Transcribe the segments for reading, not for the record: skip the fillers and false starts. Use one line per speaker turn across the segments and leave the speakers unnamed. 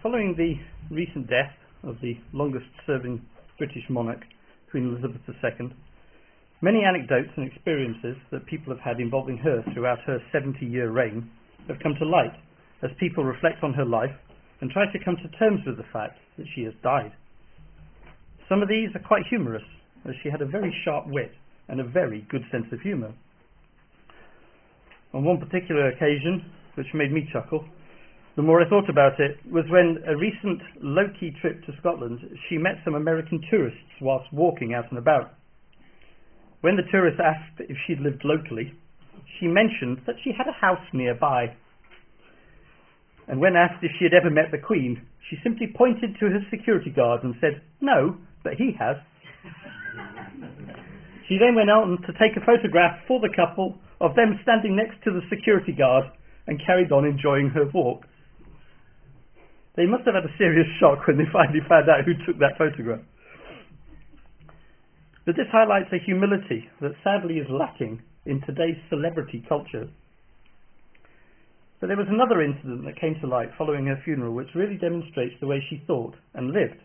Following the recent death of the longest-serving British monarch, Queen Elizabeth II, many anecdotes and experiences that people have had involving her throughout her 70-year reign have come to light as people reflect on her life and try to come to terms with the fact that she has died. Some of these are quite humorous, as she had a very sharp wit and a very good sense of humour. On one particular occasion, which made me chuckle, the more I thought about it, was when a recent low-key trip to Scotland, she met some American tourists whilst walking out and about. When the tourists asked if she'd lived locally, she mentioned that she had a house nearby. And when asked if she had ever met the Queen, she simply pointed to her security guard and said, "No, but he has." She then went on to take a photograph for the couple of them standing next to the security guard and carried on enjoying her walk. They must have had a serious shock when they finally found out who took that photograph. But this highlights a humility that sadly is lacking in today's celebrity culture. But there was another incident that came to light following her funeral which really demonstrates the way she thought and lived.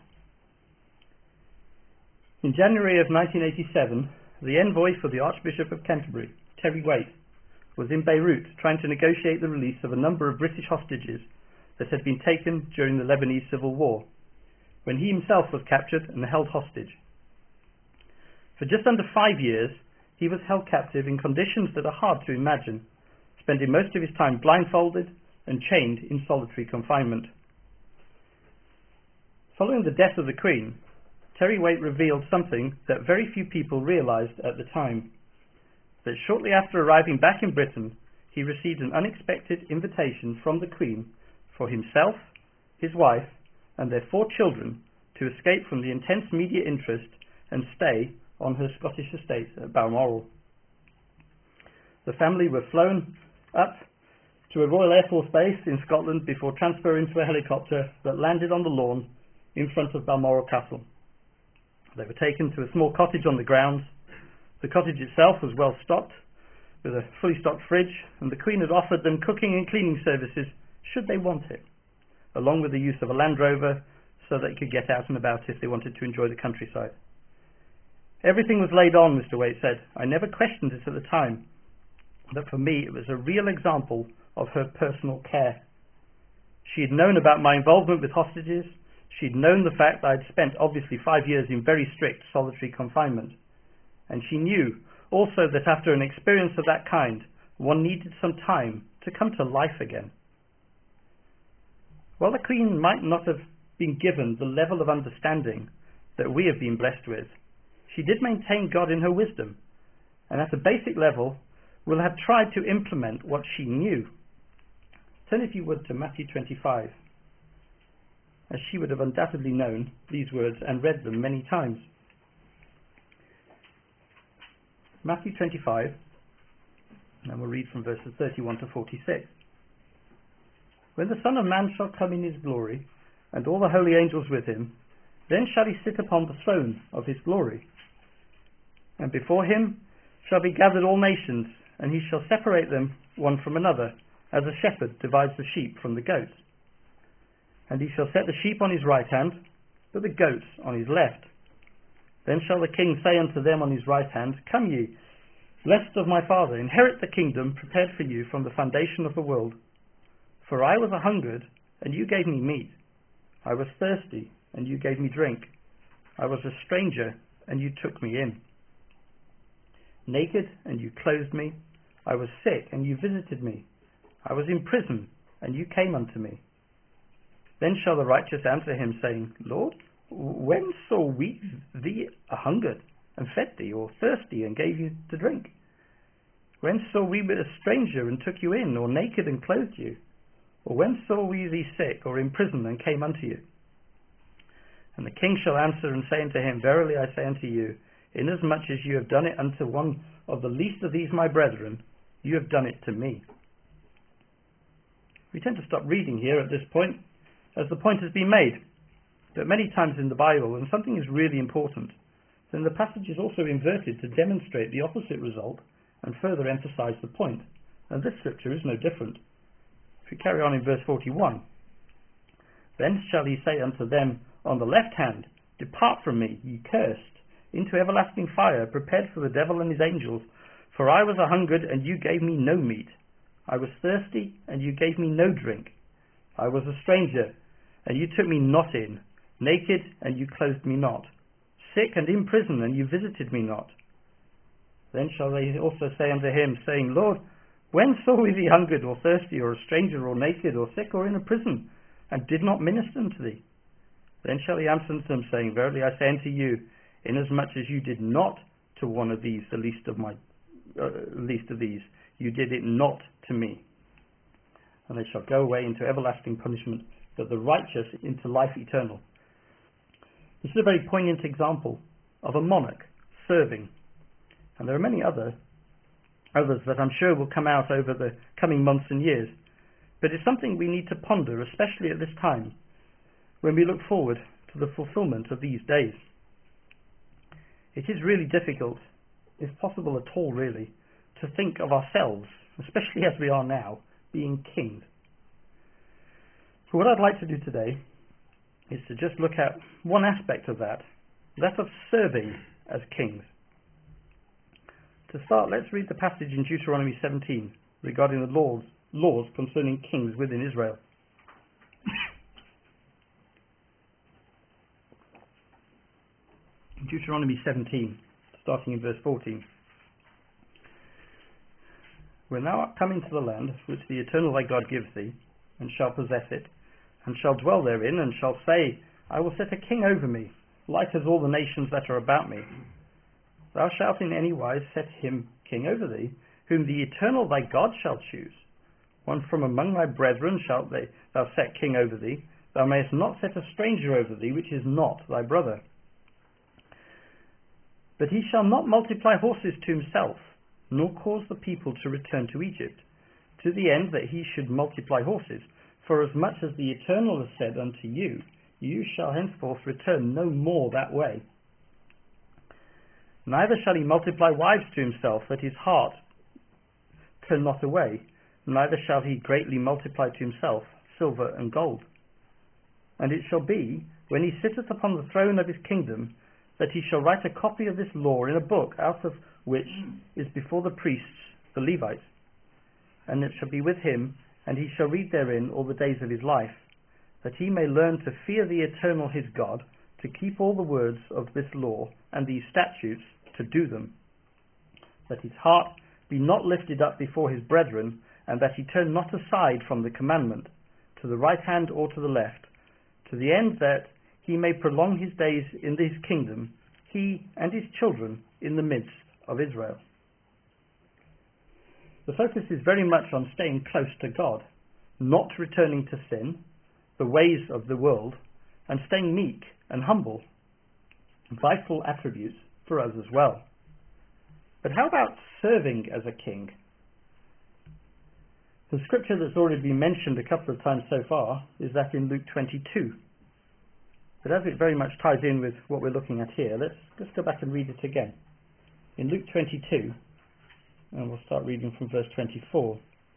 In January of 1987, the envoy for the Archbishop of Canterbury, Terry Waite, was in Beirut trying to negotiate the release of a number of British hostages that had been taken during the Lebanese Civil War, when he himself was captured and held hostage. For just under 5 years, he was held captive in conditions that are hard to imagine, spending most of his time blindfolded and chained in solitary confinement. Following the death of the Queen, Terry Waite revealed something that very few people realised at the time, that shortly after arriving back in Britain, he received an unexpected invitation from the Queen for himself, his wife, and their 4 children to escape from the intense media interest and stay on her Scottish estate at Balmoral. The family were flown up to a Royal Air Force base in Scotland before transfer into a helicopter that landed on the lawn in front of Balmoral Castle. They were taken to a small cottage on the grounds. The cottage itself was well stocked, with a fully stocked fridge, and the Queen had offered them cooking and cleaning services should they want it, along with the use of a Land Rover so they could get out and about if they wanted to enjoy the countryside. Everything was laid on, Mr. Waite said. I never questioned it at the time, but for me it was a real example of her personal care. She had known about my involvement with hostages. She'd known the fact that I'd spent obviously 5 years in very strict solitary confinement. And she knew also that after an experience of that kind, one needed some time to come to life again. While the Queen might not have been given the level of understanding that we have been blessed with, she did maintain God in her wisdom, and at a basic level will have tried to implement what she knew. Turn, if you would, to Matthew 25, as she would have undoubtedly known these words and read them many times. Matthew 25, and we'll read from verses 31 to 46. When the Son of Man shall come in his glory, and all the holy angels with him, then shall he sit upon the throne of his glory. And before him shall be gathered all nations, and he shall separate them one from another, as a shepherd divides the sheep from the goats. And he shall set the sheep on his right hand, but the goats on his left. Then shall the king say unto them on his right hand, Come ye, blessed of my Father, inherit the kingdom prepared for you from the foundation of the world. For I was a-hungered, and you gave me meat. I was thirsty, and you gave me drink. I was a stranger, and you took me in. Naked, and you clothed me. I was sick, and you visited me. I was in prison, and you came unto me. Then shall the righteous answer him, saying, Lord, when saw we thee a-hungered, and fed thee, or thirsty, and gave you to drink? When saw we a stranger, and took you in, or naked, and clothed you? Or when saw we thee sick, or in prison, and came unto you? And the king shall answer and say unto him, Verily I say unto you, inasmuch as you have done it unto one of the least of these my brethren, you have done it to me. We tend to stop reading here at this point, as the point has been made. But many times in the Bible, when something is really important, then the passage is also inverted to demonstrate the opposite result and further emphasize the point. And this scripture is no different. If we carry on in verse 41, Then shall he say unto them on the left hand, Depart from me, ye cursed, into everlasting fire, prepared for the devil and his angels. For I was a-hungered, and you gave me no meat. I was thirsty, and you gave me no drink. I was a stranger, and you took me not in. Naked, and you clothed me not. Sick and in prison, and you visited me not. Then shall they also say unto him, saying, Lord, when saw we thee hungered, or thirsty, or a stranger, or naked, or sick, or in a prison, and did not minister unto thee? Then shall he answer unto them, saying, Verily I say unto you, inasmuch as you did not to one of these, the least of these, you did it not to me. And they shall go away into everlasting punishment, but the righteous into life eternal. This is a very poignant example of a monarch serving. And there are many others that I'm sure will come out over the coming months and years. But it's something we need to ponder, especially at this time, when we look forward to the fulfillment of these days. It is really difficult, if possible at all really, to think of ourselves, especially as we are now, being kings. So what I'd like to do today is to just look at one aspect of that of serving as kings. To start, let's read the passage in Deuteronomy 17 regarding the laws concerning kings within Israel. Deuteronomy 17, starting in verse 14. When thou art come into the land which the Eternal thy God gives thee, and shall possess it, and shall dwell therein, and shall say, I will set a king over me, like as all the nations that are about me. Thou shalt in any wise set him king over thee, whom the Eternal thy God shall choose. One from among thy brethren shalt thou set king over thee. Thou mayest not set a stranger over thee, which is not thy brother. But he shall not multiply horses to himself, nor cause the people to return to Egypt, to the end that he should multiply horses. For as much as the Eternal has said unto you, you shall henceforth return no more that way. Neither shall he multiply wives to himself, that his heart turn not away, neither shall he greatly multiply to himself silver and gold. And it shall be, when he sitteth upon the throne of his kingdom, that he shall write a copy of this law in a book, out of which is before the priests, the Levites. And it shall be with him, and he shall read therein all the days of his life, that he may learn to fear the Eternal his God, to keep all the words of this law and these statutes, to do them, that his heart be not lifted up before his brethren, and that he turn not aside from the commandment, to the right hand or to the left, to the end that he may prolong his days in his kingdom, he and his children in the midst of Israel. The focus is very much on staying close to God, not returning to sin, the ways of the world, and staying meek and humble, vital attributes for us as well. But how about serving as a king? The scripture that's already been mentioned a couple of times so far is that in Luke 22. But as it very much ties in with what we're looking at here, let's just go back and read it again. In Luke 22, and we'll start reading from verse 24.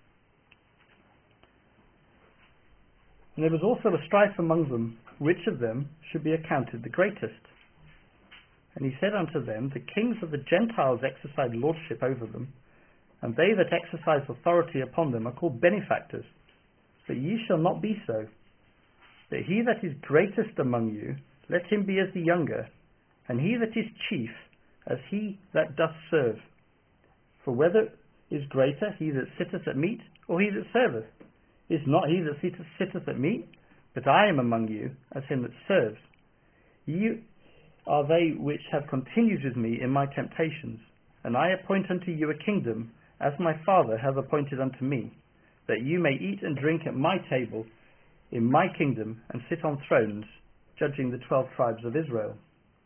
And there was also a strife among them, which of them should be accounted the greatest. And he said unto them, The kings of the Gentiles exercise lordship over them, and they that exercise authority upon them are called benefactors. But ye shall not be so. That he that is greatest among you, let him be as the younger, and he that is chief, as he that doth serve. For whether is greater, he that sitteth at meat, or he that serveth? Is not he that sitteth at meat? But I am among you as him that serves. Ye are they which have continued with me in my temptations, and I appoint unto you a kingdom, as my Father hath appointed unto me, that you may eat and drink at my table in my kingdom, and sit on thrones, judging the 12 tribes of Israel.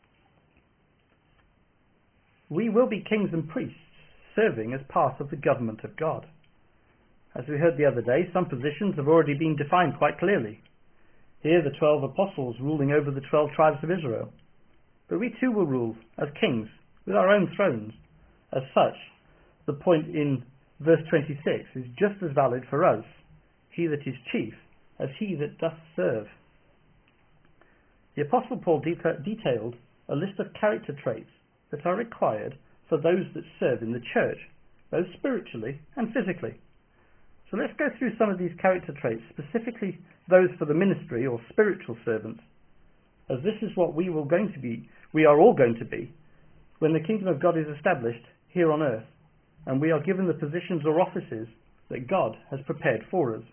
We will be kings and priests, serving as part of the government of God. As we heard the other day, some positions have already been defined quite clearly. Here the 12 apostles ruling over the 12 tribes of Israel. But we too will rule as kings, with our own thrones. As such, the point in verse 26 is just as valid for us. He that is chief, as he that doth serve. The Apostle Paul detailed a list of character traits that are required for those that serve in the church, both spiritually and physically. So let's go through some of these character traits, specifically those for the ministry or spiritual servants, as this is what we are all going to be when the kingdom of God is established here on earth, and we are given the positions or offices that God has prepared for us.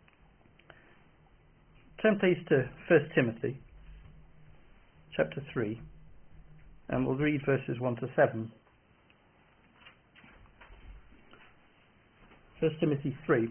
Turn please to 1 Timothy chapter 3, and we'll read verses 1 to 7. 1 Timothy 3,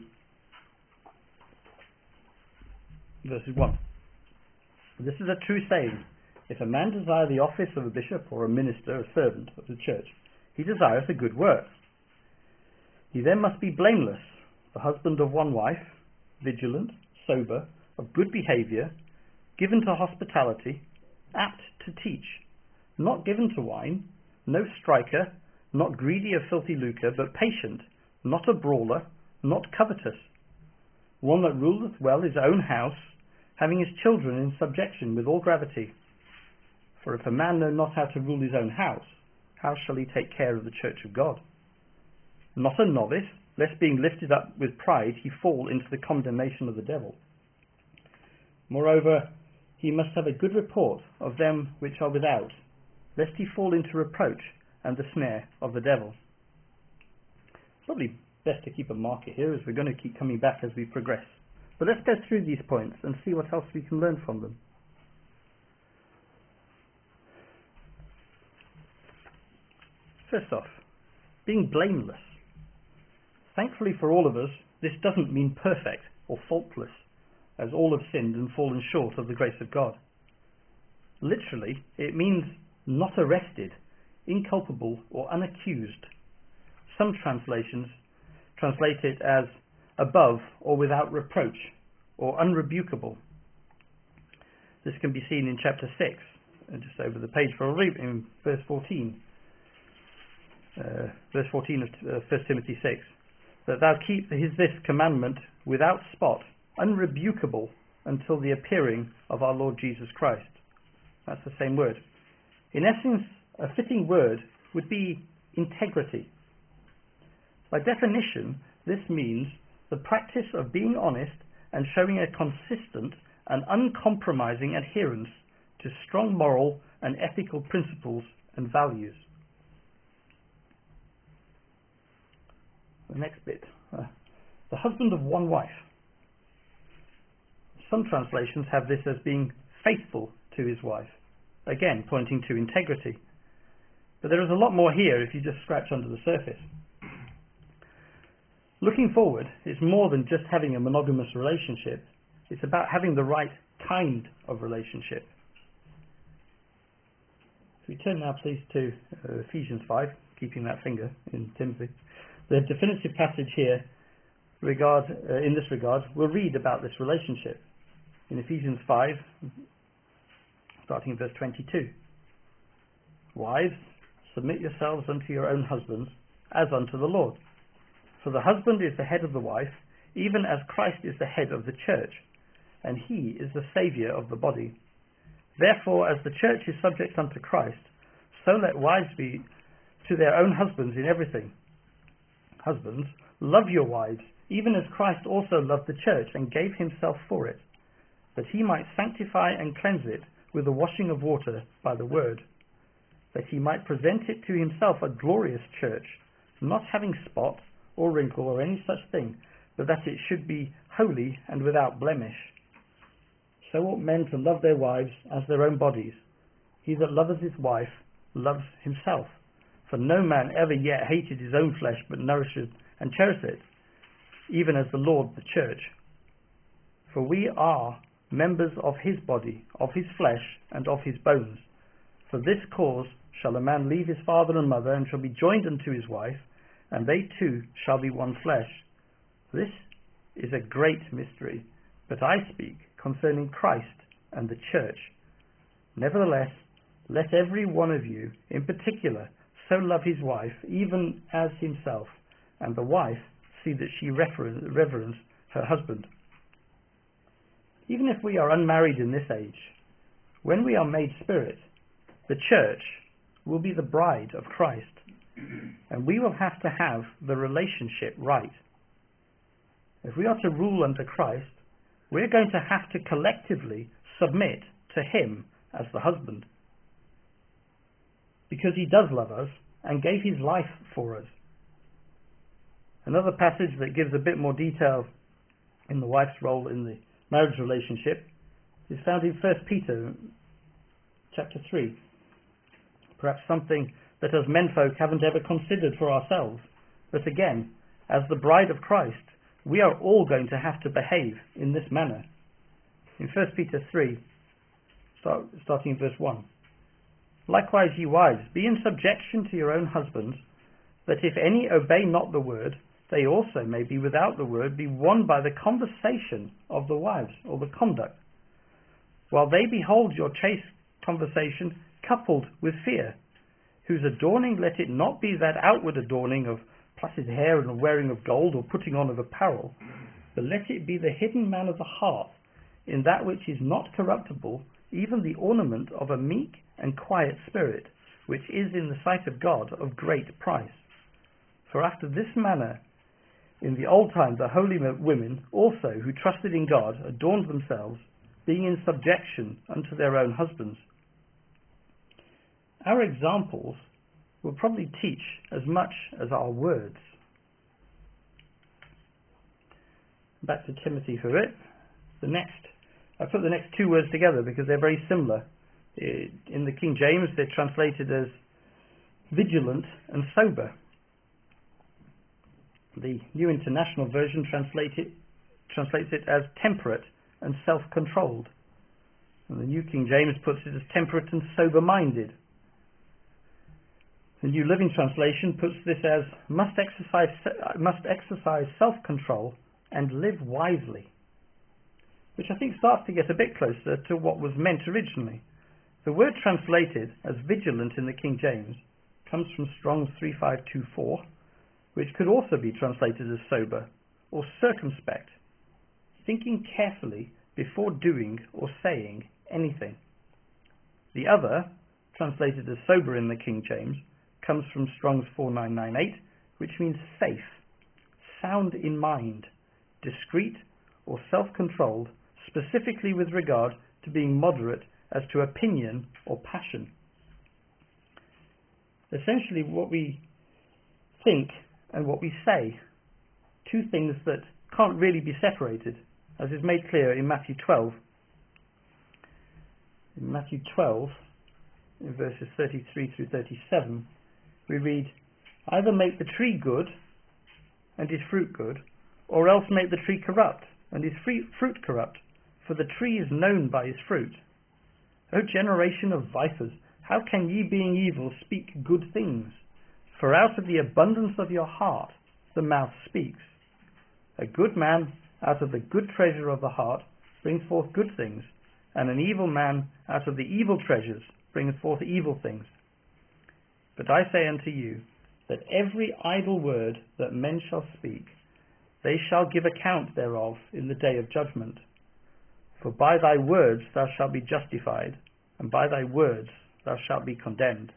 verses 1. This is a true saying. If a man desire the office of a bishop or a minister, a servant of the church, he desireth a good work. He then must be blameless, the husband of one wife, vigilant, sober, of good behaviour, given to hospitality, apt to teach, not given to wine, no striker, not greedy of filthy lucre, but patient, not a brawler, not covetous, one that ruleth well his own house, having his children in subjection with all gravity. For if a man know not how to rule his own house, how shall he take care of the church of God? Not a novice, lest being lifted up with pride he fall into the condemnation of the devil. Moreover, he must have a good report of them which are without, lest he fall into reproach and the snare of the devil. Probably best to keep a marker here, as we're going to keep coming back as we progress. But let's go through these points and see what else we can learn from them. First off, being blameless. Thankfully for all of us, this doesn't mean perfect or faultless, as all have sinned and fallen short of the grace of God. Literally, it means not arrested, inculpable or unaccused. Some translations translate it as above or without reproach, or unrebukable. This can be seen in chapter 6, just over the page for a read, in verse 14. Verse 14 of 1 Timothy 6, that thou keep this commandment without spot, unrebukable, until the appearing of our Lord Jesus Christ. That's the same word. In essence, a fitting word would be integrity. By definition, this means the practice of being honest and showing a consistent and uncompromising adherence to strong moral and ethical principles and values. The next bit, the husband of one wife. Some translations have this as being faithful to his wife, again pointing to integrity. But there is a lot more here if you just scratch under the surface. Looking forward, it's more than just having a monogamous relationship. It's about having the right kind of relationship. If we turn now please to Ephesians 5, keeping that finger in Timothy. The definitive passage here in this regard, we'll read about this relationship. In Ephesians 5, starting in verse 22. Wives, submit yourselves unto your own husbands, as unto the Lord. For the husband is the head of the wife, even as Christ is the head of the church, and he is the Saviour of the body. Therefore, as the church is subject unto Christ, so let wives be to their own husbands in everything. Husbands, love your wives, even as Christ also loved the church and gave himself for it, that he might sanctify and cleanse it with the washing of water by the word, that he might present it to himself a glorious church, not having spot or wrinkle or any such thing, but that it should be holy and without blemish. So ought men to love their wives as their own bodies. He that loveth his wife loves himself. For no man ever yet hated his own flesh, but nourisheth and cherisheth it, even as the Lord the church. For we are members of his body, of his flesh, and of his bones. For this cause shall a man leave his father and mother, and shall be joined unto his wife, and they two shall be one flesh. This is a great mystery, but I speak concerning Christ and the church. Nevertheless, let every one of you in particular so love his wife, even as himself, and the wife see that she reverence her husband. Even if we are unmarried in this age, when we are made spirit, the church will be the bride of Christ, and we will have to have the relationship right. If we are to rule under Christ, we're going to have to collectively submit to him as the husband, because he does love us and gave his life for us. Another passage that gives a bit more detail in the wife's role in the marriage relationship is found in 1 Peter chapter 3. Perhaps something that as menfolk haven't ever considered for ourselves. But again, as the bride of Christ, we are all going to have to behave in this manner. In 1 Peter 3, starting in verse 1. Likewise, ye wives, be in subjection to your own husbands, that if any obey not the word, they also may be without the word, be won by the conversation of the wives, or the conduct, while they behold your chaste conversation coupled with fear, whose adorning let it not be that outward adorning of plaited hair and the wearing of gold or putting on of apparel, but let it be the hidden man of the heart, in that which is not corruptible, even the ornament of a meek and quiet spirit, which is in the sight of God of great price. For after this manner in the old time the holy women also, who trusted in God, adorned themselves, being in subjection unto their own husbands. Our examples will probably teach as much as our words. Back to Timothy for it. I put the next two words together because they're very similar. In the King James, they're translated as vigilant and sober. The New International Version translates it as temperate and self-controlled. And the New King James puts it as temperate and sober-minded. The New Living Translation puts this as must exercise self-control and live wisely, which I think starts to get a bit closer to what was meant originally. The word translated as vigilant in the King James comes from Strong's 3524, which could also be translated as sober or circumspect, thinking carefully before doing or saying anything. The other, translated as sober in the King James, comes from Strong's 4998, which means safe, sound in mind, discreet or self-controlled, specifically with regard to being moderate as to opinion or passion. Essentially, what we think and what we say, two things that can't really be separated, as is made clear in Matthew 12. In Matthew 12, in verses 33 through 37, we read, either make the tree good and his fruit good, or else make the tree corrupt and his fruit corrupt, for the tree is known by his fruit. O generation of vipers, how can ye, being evil, speak good things? For out of the abundance of your heart the mouth speaks. A good man out of the good treasure of the heart brings forth good things, and an evil man out of the evil treasures brings forth evil things. But I say unto you, that every idle word that men shall speak, they shall give account thereof in the day of judgment. For by thy words thou shalt be justified, and by thy words thou shalt be condemned.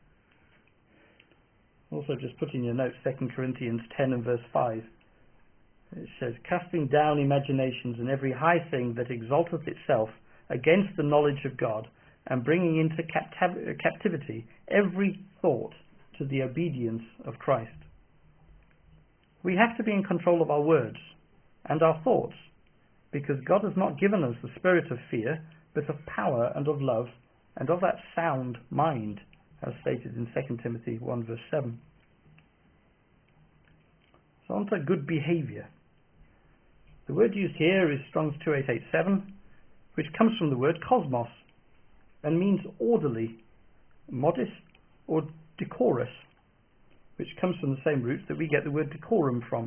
Also just put in your notes 2 Corinthians 10 and verse 5. It says, casting down imaginations and every high thing that exalteth itself against the knowledge of God, and bringing into captivity every thought to the obedience of Christ. We have to be in control of our words and our thoughts, because God has not given us the spirit of fear, but of power and of love and of that sound mind, as stated in 2 Timothy 1 verse 7. So on to good behaviour. The word used here is Strong's 2887, which comes from the word cosmos, and means orderly, modest, or decorous, which comes from the same root that we get the word decorum from.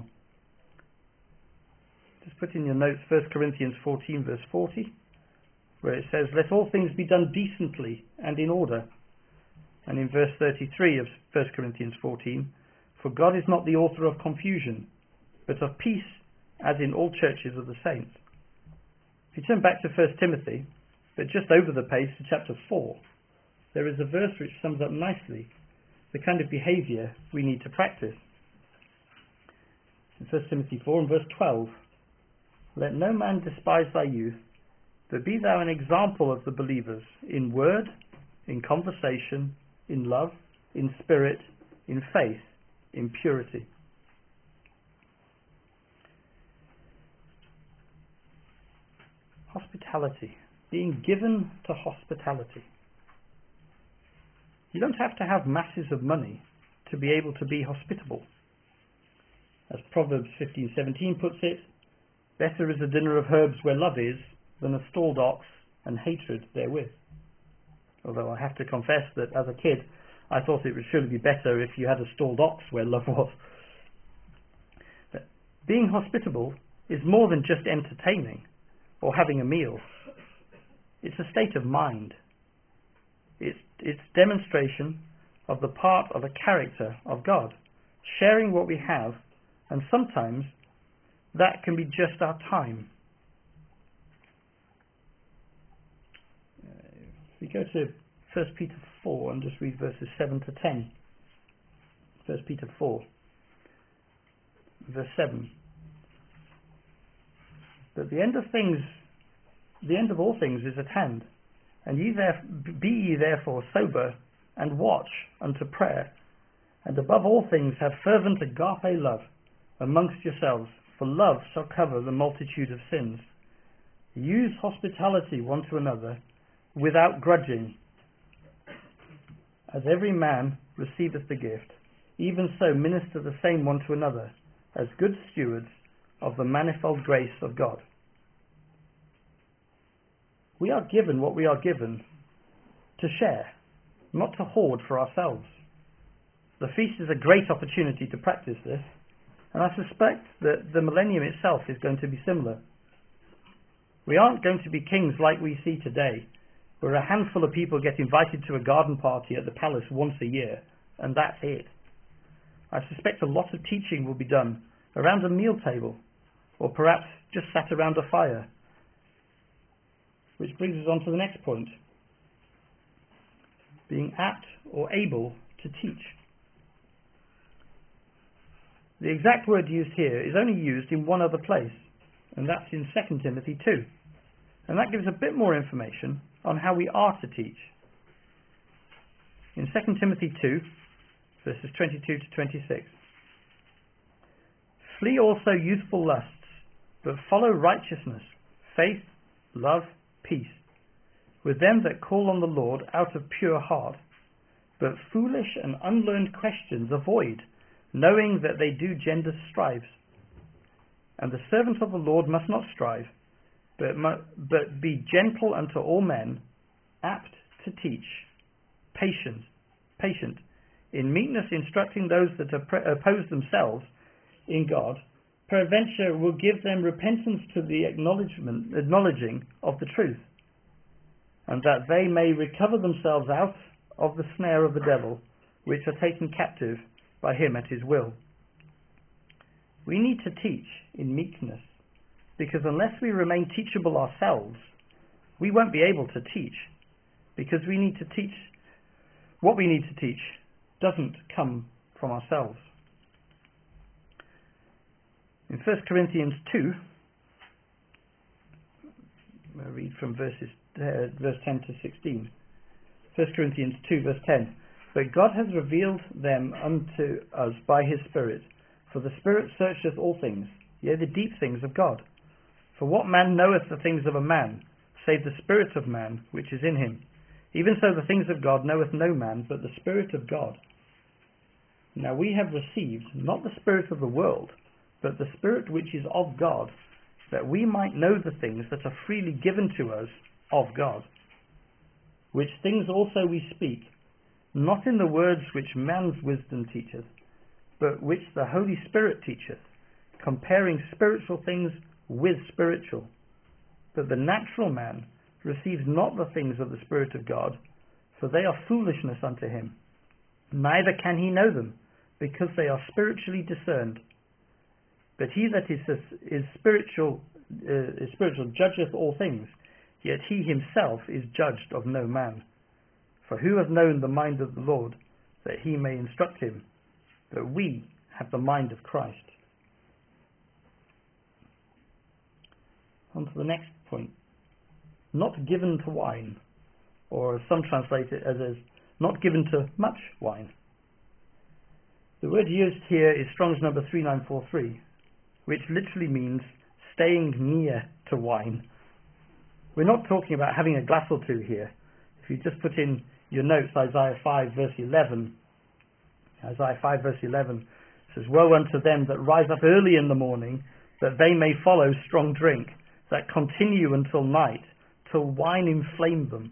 Just put in your notes 1 Corinthians 14 verse 40, where it says, let all things be done decently and in order. And in verse 33 of 1 Corinthians 14, for God is not the author of confusion, but of peace, as in all churches of the saints. If you turn back to 1 Timothy, But just over the page to chapter 4, there is a verse which sums up nicely the kind of behaviour we need to practice. In 1 Timothy 4 and verse 12, "Let no man despise thy youth, but be thou an example of the believers in word, in conversation, in love, in spirit, in faith, in purity." Hospitality. Being given to hospitality. You don't have to have masses of money to be able to be hospitable. As Proverbs 15:17 puts it, "Better is a dinner of herbs where love is than a stalled ox and hatred therewith." Although I have to confess that as a kid I thought it would surely be better if you had a stalled ox where love was. But being hospitable is more than just entertaining or having a meal. It's a state of mind. It's demonstration of the part of a character of God, sharing what we have, and sometimes that can be just our time. If we go to 1 Peter 4 and just read verses 7 to 10. 1 Peter 4, verse 7. "But the end of all things is at hand, and be ye therefore sober, and watch unto prayer, and above all things have fervent agape love amongst yourselves, for love shall cover the multitude of sins. Use hospitality one to another without grudging. As every man receiveth the gift, even so minister the same one to another, as good stewards of the manifold grace of God." We are given what we are given to share, not to hoard for ourselves. The feast is a great opportunity to practice this, and I suspect that the millennium itself is going to be similar. We aren't going to be kings like we see today, where a handful of people get invited to a garden party at the palace once a year, and that's it. I suspect a lot of teaching will be done around a meal table, or perhaps just sat around a fire. Which brings us on to the next point. Being apt or able to teach. The exact word used here is only used in one other place, and that's in 2 Timothy 2. And that gives a bit more information on how we are to teach. In 2 Timothy 2, verses 22 to 26. "Flee also youthful lusts, but follow righteousness, faith, love, peace, with them that call on the Lord out of pure heart. But foolish and unlearned questions avoid, knowing that they do gender strives. And the servant of the Lord must not strive, but be gentle unto all men, apt to teach, patient, in meekness instructing those that oppose themselves in God, peradventure will give them repentance to the acknowledging of the truth, and that they may recover themselves out of the snare of the devil, which are taken captive by him at his will." We need to teach in meekness, because unless we remain teachable ourselves, we won't be able to teach, because we need to teach what we need to teach doesn't come from ourselves. In 1 Corinthians 2, I'll read from verse 10 to 16. 1 Corinthians 2, verse 10. "But God has revealed them unto us by his Spirit. For the Spirit searcheth all things, yea, the deep things of God. For what man knoweth the things of a man, save the Spirit of man which is in him? Even so the things of God knoweth no man, but the Spirit of God. Now we have received not the spirit of the world, but the Spirit which is of God, that we might know the things that are freely given to us of God. Which things also we speak, not in the words which man's wisdom teacheth, but which the Holy Spirit teacheth, comparing spiritual things with spiritual. But the natural man receives not the things of the Spirit of God, for they are foolishness unto him. Neither can he know them, because they are spiritually discerned. But he that is spiritual judgeth all things, yet he himself is judged of no man. For who has known the mind of the Lord, that he may instruct him? But we have the mind of Christ. On to the next point. Not given to wine, or as some translate it as not given to much wine. The word used here is Strong's number 3943, which literally means staying near to wine. We're not talking about having a glass or two here. If you just put in your notes, Isaiah 5 verse 11, Isaiah 5 verse 11 says, "Woe unto them that rise up early in the morning, that they may follow strong drink, that continue until night, till wine inflame them."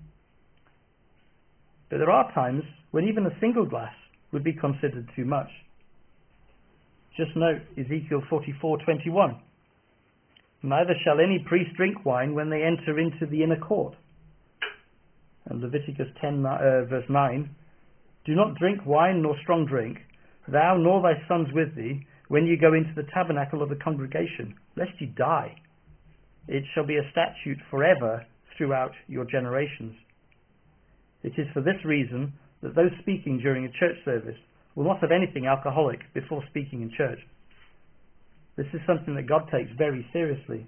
But there are times when even a single glass would be considered too much. Just note Ezekiel 44:21. "Neither shall any priest drink wine when they enter into the inner court." And Leviticus 10 verse 9, "Do not drink wine nor strong drink, thou nor thy sons with thee, when you go into the tabernacle of the congregation, lest you die. It shall be a statute forever throughout your generations." It is for this reason that those speaking during a church service will not have anything alcoholic before speaking in church. This is something that God takes very seriously.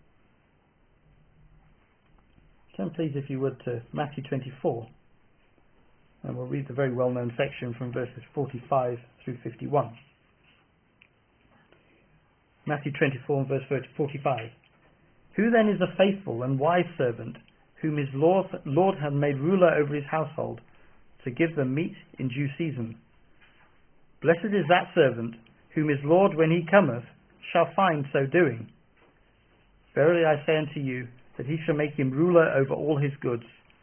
Turn please, if you would, to Matthew 24, and we'll read the very well-known section from verses 45 through 51. Matthew 24 and verse 45. "Who then is a faithful and wise servant, whom his Lord hath made ruler over his household, to give them meat in due season? Blessed is that servant, whom his Lord, when he cometh, shall find so doing. Verily I say unto you, that he shall make him ruler over all his goods.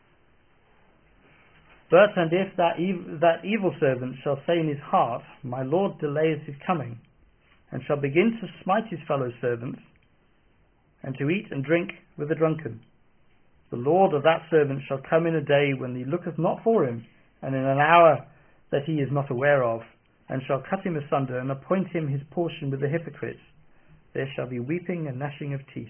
But and if that evil servant shall say in his heart, My Lord delayeth his coming, and shall begin to smite his fellow servants, and to eat and drink with the drunken, the Lord of that servant shall come in a day when he looketh not for him, and in an hour that he is not aware of, and shall cut him asunder, and appoint him his portion with the hypocrites. There shall be weeping and gnashing of teeth."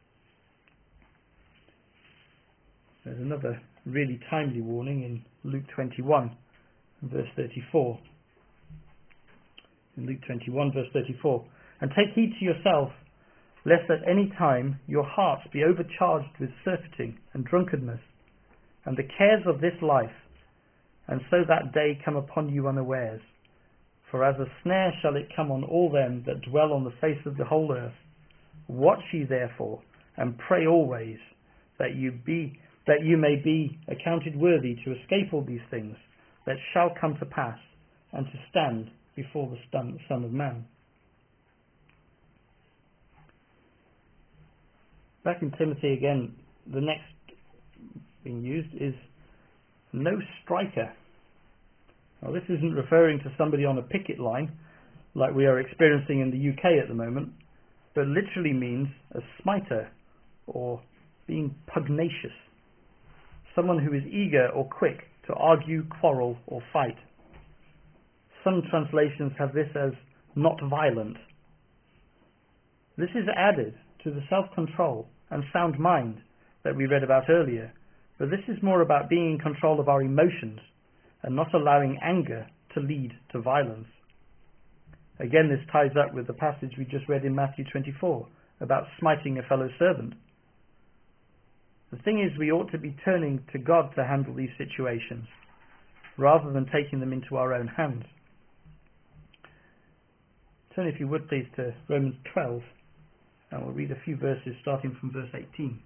There's another really timely warning in Luke 21, verse 34. In Luke 21, verse 34, "And take heed to yourself, lest at any time your hearts be overcharged with surfeiting and drunkenness, and the cares of this life, and so that day come upon you unawares. For as a snare shall it come on all them that dwell on the face of the whole earth. Watch ye therefore, and pray always, that you may be accounted worthy to escape all these things that shall come to pass, and to stand before the Son of Man." Back in Timothy again, the next being used is "no striker." Now this isn't referring to somebody on a picket line, like we are experiencing in the UK at the moment, but literally means a smiter, or being pugnacious. Someone who is eager or quick to argue, quarrel, or fight. Some translations have this as "not violent." This is added to the self-control and sound mind that we read about earlier, but this is more about being in control of our emotions and not allowing anger to lead to violence. Again, this ties up with the passage we just read in Matthew 24 about smiting a fellow servant. The thing is, we ought to be turning to God to handle these situations, rather than taking them into our own hands. Turn, if you would please, to Romans 12, and we'll read a few verses starting from verse 18.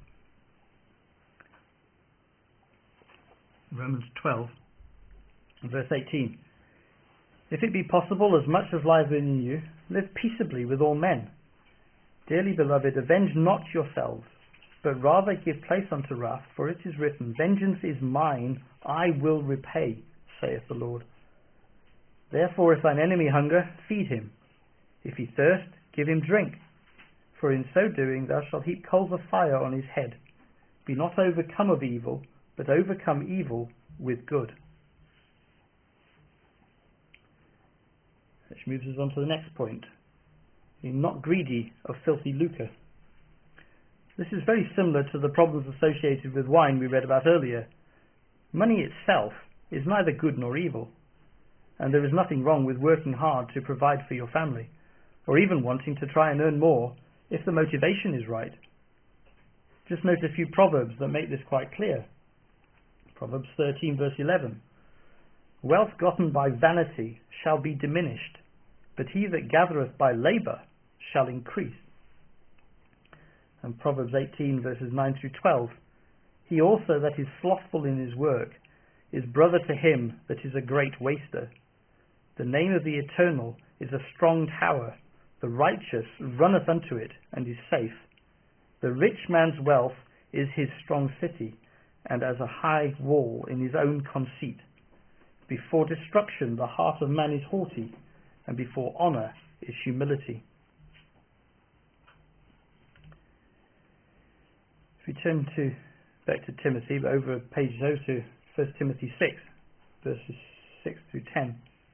Romans 12, verse 18. "If it be possible, as much as lieth in you, live peaceably with all men. Dearly beloved, avenge not yourselves, but rather give place unto wrath, for it is written, Vengeance is mine, I will repay, saith the Lord. Therefore if thine enemy hunger, feed him. If he thirst, give him drink. For in so doing thou shalt heap coals of fire on his head. Be not overcome of evil, but overcome evil with good." Which moves us on to the next point. Be not greedy of filthy lucre. This is very similar to the problems associated with wine we read about earlier. Money itself is neither good nor evil, and there is nothing wrong with working hard to provide for your family, or even wanting to try and earn more if the motivation is right. Just note a few proverbs that make this quite clear. Proverbs 13 verse 11. Wealth gotten by vanity shall be diminished, but he that gathereth by labour shall increase. And Proverbs 18 verses 9 through 12. He also that is slothful in his work is brother to him that is a great waster. The name of the Eternal is a strong tower. The righteous runneth unto it and is safe. The rich man's wealth is his strong city, and as a high wall in his own conceit. Before destruction the heart of man is haughty, and before honour is humility. If we turn back to Timothy, but over pages over to 1 Timothy 6, verses 6 through 10.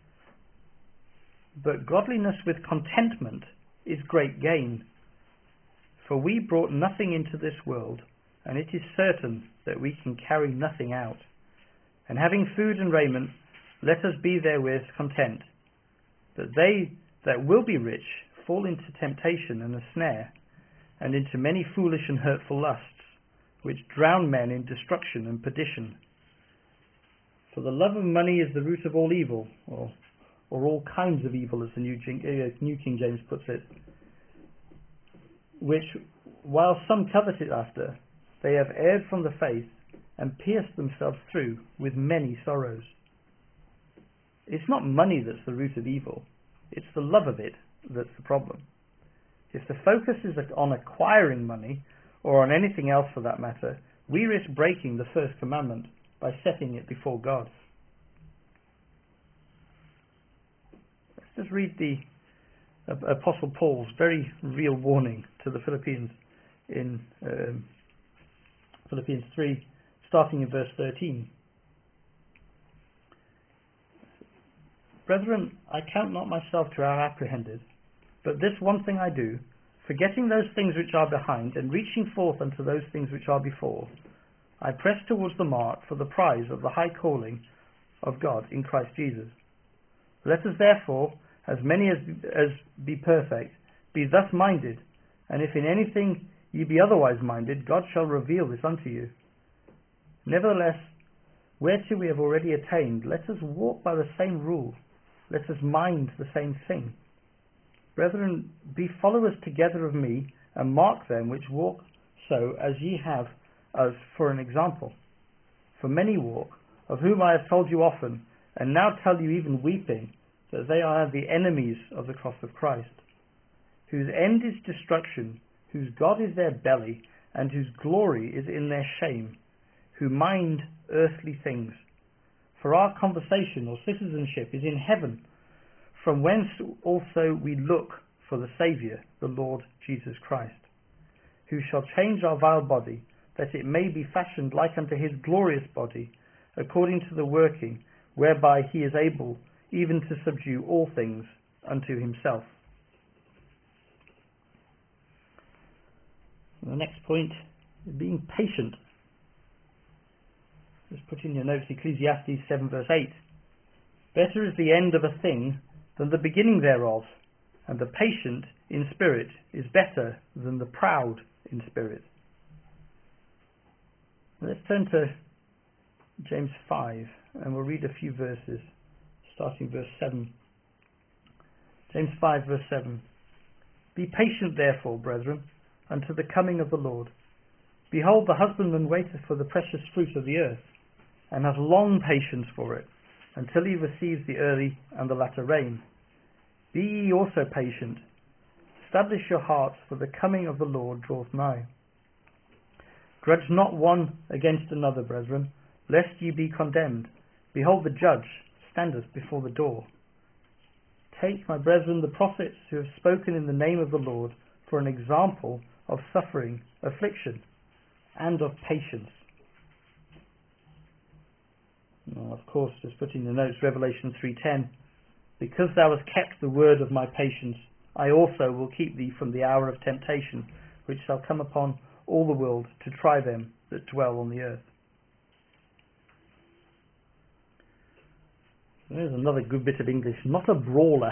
But godliness with contentment is great gain. For we brought nothing into this world, and it is certain that we can carry nothing out. And having food and raiment, let us be therewith content. But they that will be rich fall into temptation and a snare, and into many foolish and hurtful lusts, which drown men in destruction and perdition. For the love of money is the root of all evil, or all kinds of evil, as the New King James puts it, which, while some covet it after, they have erred from the faith and pierced themselves through with many sorrows. It's not money that's the root of evil, it's the love of it that's the problem. If the focus is on acquiring money, or on anything else for that matter, we risk breaking the first commandment by setting it before God. Let's just read the Apostle Paul's very real warning to the Philippians in Philippians 3, starting in verse 13. Brethren, I count not myself to have apprehended, but this one thing I do, forgetting those things which are behind, and reaching forth unto those things which are before, I press towards the mark for the prize of the high calling of God in Christ Jesus. Let us therefore, as many as be perfect, be thus minded, and if in anything ye be otherwise minded, God shall reveal this unto you. Nevertheless, whereto we have already attained, let us walk by the same rule, let us mind the same thing. Brethren, be followers together of me, and mark them which walk so as ye have us for an example. For many walk, of whom I have told you often, and now tell you even weeping, that they are the enemies of the cross of Christ, whose end is destruction, whose God is their belly, and whose glory is in their shame, who mind earthly things. For our conversation or citizenship is in heaven, from whence also we look for the Saviour, the Lord Jesus Christ, who shall change our vile body, that it may be fashioned like unto his glorious body, according to the working whereby he is able even to subdue all things unto himself. And the next point is being patient. Just put in your notes Ecclesiastes 7 verse 8. Better is the end of a thing than the beginning thereof, and the patient in spirit is better than the proud in spirit. Let's turn to James 5, and we'll read a few verses, starting verse 7. James 5 verse 7. Be patient therefore, brethren, unto the coming of the Lord. Behold, the husbandman waiteth for the precious fruit of the earth, and hath long patience for it, until he receives the early and the latter rain. Be ye also patient. Establish your hearts, for the coming of the Lord draweth nigh. Grudge not one against another, brethren, lest ye be condemned. Behold, the judge standeth before the door. Take, my brethren, the prophets who have spoken in the name of the Lord for an example of suffering, affliction, and of patience. Now, of course, just put in the notes, Revelation 3:10. Because thou hast kept the word of my patience, I also will keep thee from the hour of temptation, which shall come upon all the world to try them that dwell on the earth. There's another good bit of English. Not a brawler.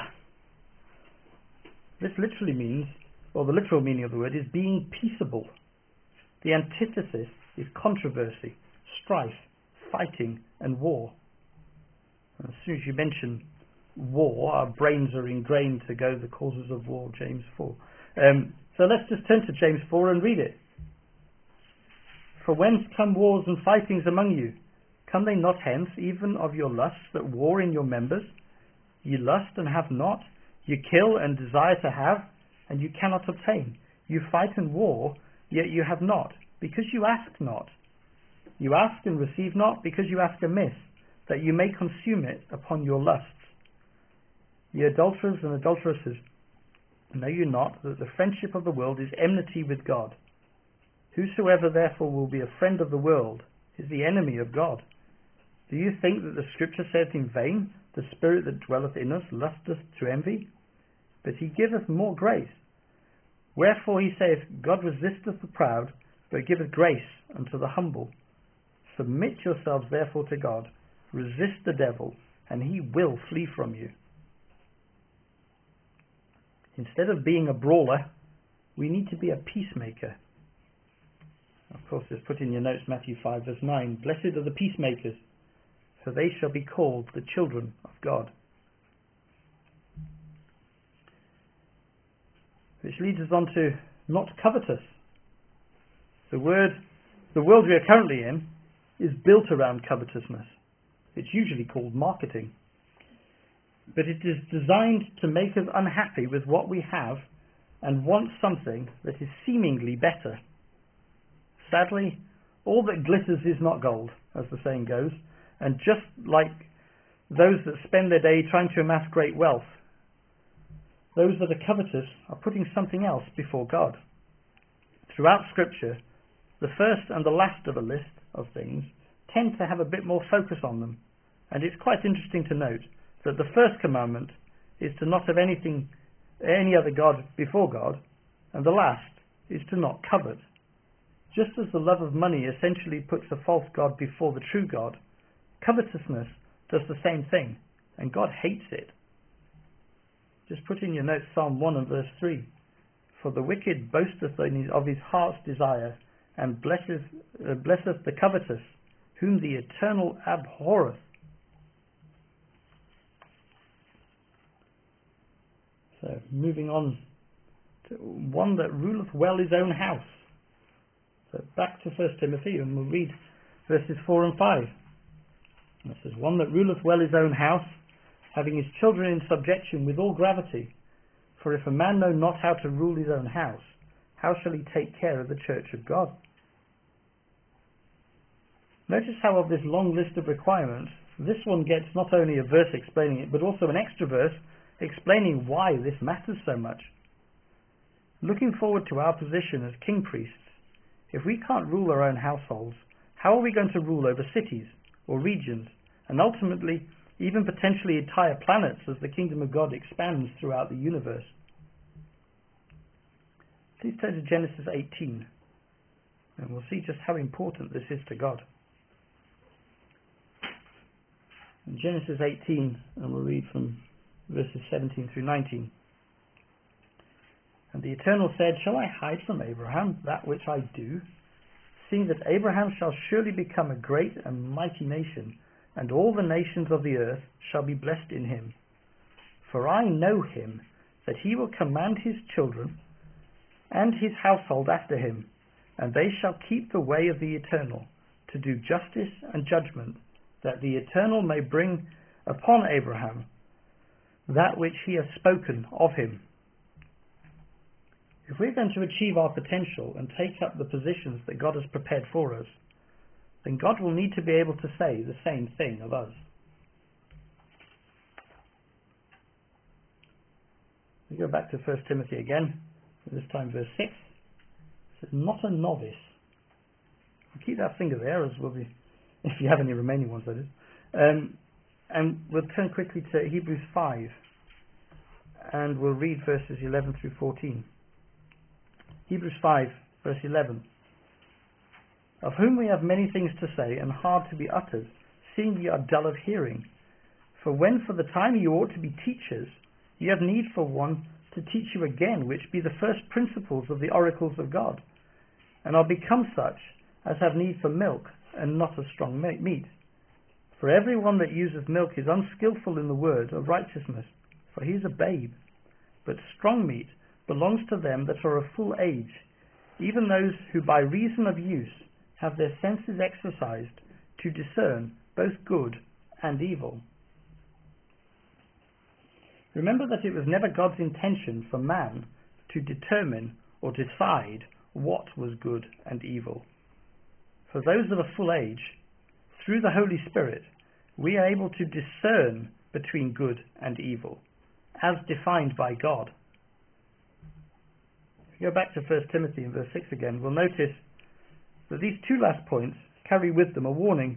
This literally means, or the literal meaning of the word is being peaceable. The antithesis is controversy, strife, fighting, and war. And as soon as you mention war, our brains are ingrained to go the causes of war, James 4. So let's just turn to James 4 and read it. For whence come wars and fightings among you? Come they not hence, even of your lusts that war in your members? You lust and have not, you kill and desire to have, and you cannot obtain. You fight and war, yet you have not, because you ask not. You ask and receive not, because you ask amiss, that you may consume it upon your lusts. Ye adulterers and adulteresses, know you not that the friendship of the world is enmity with God? Whosoever therefore will be a friend of the world is the enemy of God. Do you think that the Scripture saith in vain, the Spirit that dwelleth in us lusteth to envy? But he giveth more grace. Wherefore he saith, God resisteth the proud, but giveth grace unto the humble. Submit yourselves therefore to God, resist the devil, and he will flee from you. Instead of being a brawler, we need to be a peacemaker. Of course, just put in your notes Matthew 5 verse 9. Blessed are the peacemakers, for they shall be called the children of God. Which leads us on to not covetous. The world we are currently in is built around covetousness. It's usually called marketing. But it is designed to make us unhappy with what we have and want something that is seemingly better. Sadly, all that glitters is not gold, as the saying goes, and just like those that spend their day trying to amass great wealth, those that are covetous are putting something else before God. Throughout Scripture, the first and the last of a list of things tend to have a bit more focus on them, and it's quite interesting to note that the first commandment is to not have any other God before God, and the last is to not covet. Just as the love of money essentially puts a false God before the true God, covetousness does the same thing, and God hates it. Just put in your notes Psalm 1 and verse 3. For the wicked boasteth of his heart's desire, and blesseth the covetous, whom the Eternal abhorreth. So, moving on to one that ruleth well his own house. So, back to 1 Timothy, and we'll read verses 4 and 5. And it says, one that ruleth well his own house, having his children in subjection with all gravity. For if a man know not how to rule his own house, how shall he take care of the church of God? Notice how of this long list of requirements, this one gets not only a verse explaining it, but also an extra verse explaining why this matters so much. Looking forward to our position as king priests, if we can't rule our own households, how are we going to rule over cities or regions, and ultimately even potentially entire planets as the kingdom of God expands throughout the universe? Please turn to Genesis 18, and we'll see just how important this is to God. In Genesis 18, and we'll read from verses 17 through 19. And the Eternal said, shall I hide from Abraham that which I do? Seeing that Abraham shall surely become a great and mighty nation, and all the nations of the earth shall be blessed in him. For I know him, that he will command his children and his household after him, and they shall keep the way of the Eternal, to do justice and judgment, that the Eternal may bring upon Abraham that which he has spoken of him. If we're going to achieve our potential and take up the positions that God has prepared for us, then God will need to be able to say the same thing of us. We go back to 1 Timothy again, this time verse 6. It says, not a novice. Keep that finger there, as will be, if you have any remaining ones, that is. And we'll turn quickly to Hebrews 5, and we'll read verses 11 through 14. Hebrews 5, verse 11. of whom we have many things to say and hard to be uttered, seeing ye are dull of hearing. For when for the time you ought to be teachers, ye have need for one to teach you again, which be the first principles of the oracles of God, and are become such as have need for milk, and not of strong meat. For every one that useth milk is unskillful in the word of righteousness, for he is a babe. But strong meat belongs to them that are of full age, even those who by reason of use have their senses exercised to discern both good and evil. Remember that it was never God's intention for man to determine or decide what was good and evil. For those of a full age, through the Holy Spirit, we are able to discern between good and evil, as defined by God. If we go back to 1 Timothy in verse 6 again, we'll notice that these two last points carry with them a warning.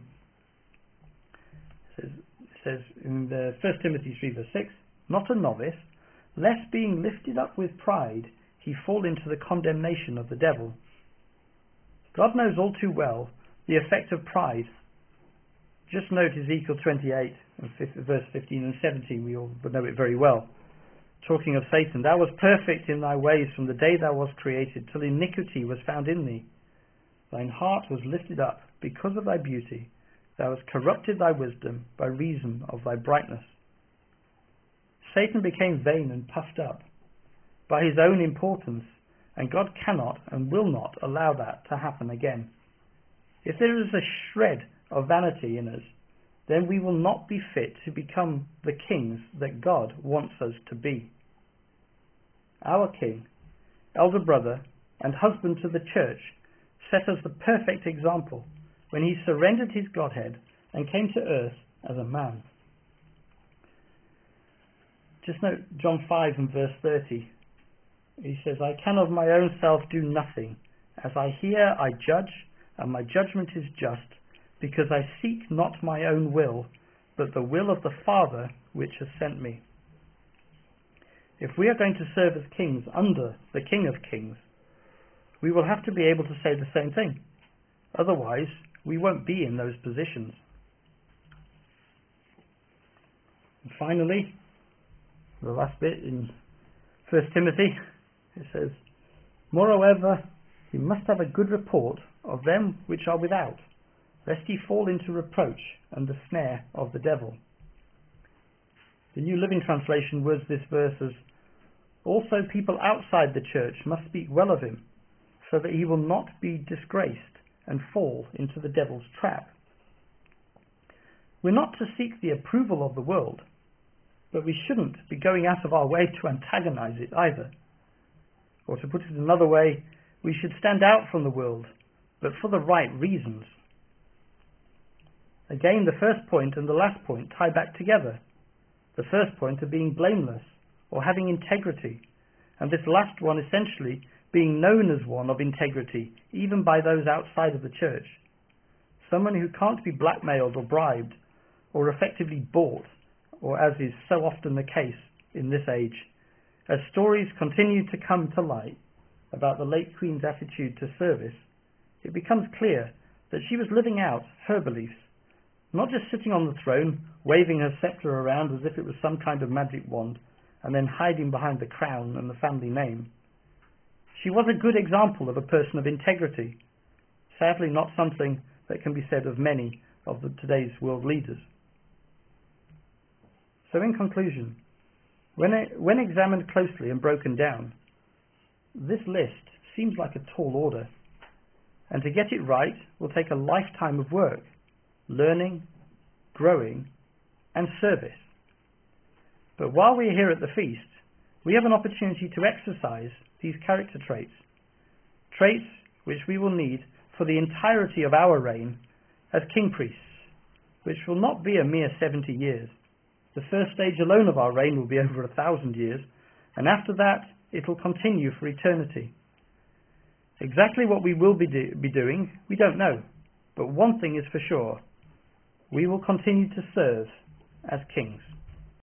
It says in 1 Timothy 3 verse 6, not a novice, lest being lifted up with pride, he fall into the condemnation of the devil. God knows all too well the effect of pride. Just note Ezekiel 28, verse 15 and 17, we all know it very well. Talking of Satan, thou wast perfect in thy ways from the day thou wast created, till iniquity was found in thee. Thine heart was lifted up because of thy beauty. Thou hast corrupted thy wisdom by reason of thy brightness. Satan became vain and puffed up by his own importance, and God cannot and will not allow that to happen again. If there is a shred of vanity in us, then we will not be fit to become the kings that God wants us to be. Our King, elder brother, and husband to the church set us the perfect example when he surrendered his Godhead and came to earth as a man. Just note John 5 and verse 30. He says, I can of my own self do nothing. As I hear, I judge, and my judgment is just, because I seek not my own will, but the will of the Father which has sent me. If we are going to serve as kings under the King of Kings, we will have to be able to say the same thing. Otherwise, we won't be in those positions. And finally, the last bit in 1 Timothy, it says, moreover, you must have a good report of them which are without, lest ye fall into reproach and the snare of the devil. The New Living Translation words this verse as, also people outside the church must speak well of him, so that he will not be disgraced and fall into the devil's trap. We're not to seek the approval of the world, but we shouldn't be going out of our way to antagonize it either. Or to put it another way, we should stand out from the world, but for the right reasons. Again, the first point and the last point tie back together. The first point of being blameless, or having integrity, and this last one essentially being known as one of integrity, even by those outside of the church. Someone who can't be blackmailed or bribed, or effectively bought, or as is so often the case in this age. As stories continue to come to light about the late Queen's attitude to service, it becomes clear that she was living out her beliefs, not just sitting on the throne, waving her sceptre around as if it was some kind of magic wand, and then hiding behind the crown and the family name. She was a good example of a person of integrity, sadly not something that can be said of many of today's world leaders. So in conclusion, when examined closely and broken down, this list seems like a tall order, and to get it right will take a lifetime of work, learning, growing, and service. But while we are here at the feast, we have an opportunity to exercise these character traits which we will need for the entirety of our reign as king priests, which will not be a mere 70 years. The first stage alone of our reign will be over 1,000 years, and after that it will continue for eternity. Exactly what we will be doing, we don't know, but one thing is for sure: we will continue to serve as kings.